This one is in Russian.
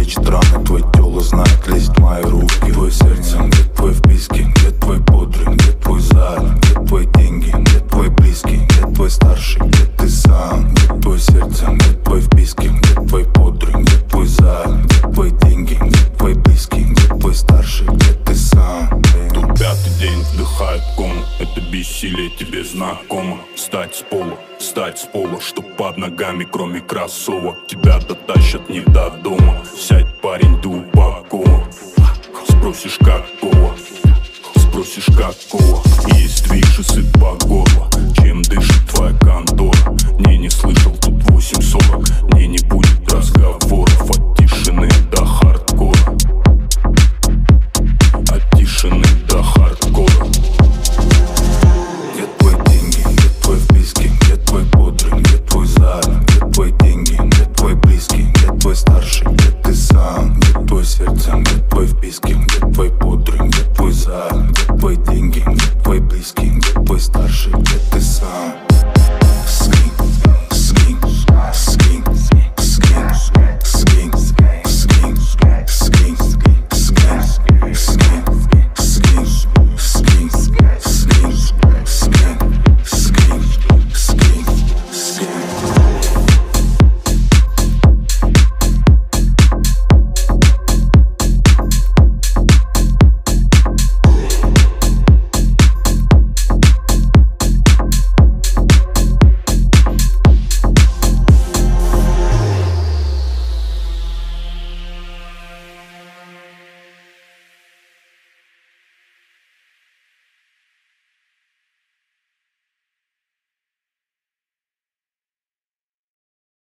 лечит раны. Твой тело знает, лезет в мои руки. Твое сердце, где твой вписки? Где твой бодрый, где твой займ? Где твои деньги, где твой близкий? Где твой старший, где ты сам? Где твое сердце, где твой вписки? Где твой бодрый, где твой займ? Где твои деньги, где твой близкий? Где твой старший, где ты сам? Тут пятый день вдыхает кому. Это бессилие тебе знакомо. Встать с пола, чтоб под ногами кроме кроссовок тебя дотащат не до дома. Сядь, парень, ты упакован. Спросишь какого? Спросишь какого? Есть движ и сыт по горло. Чем дышит твоя контора? Не слышал, тут 8:40. Мне не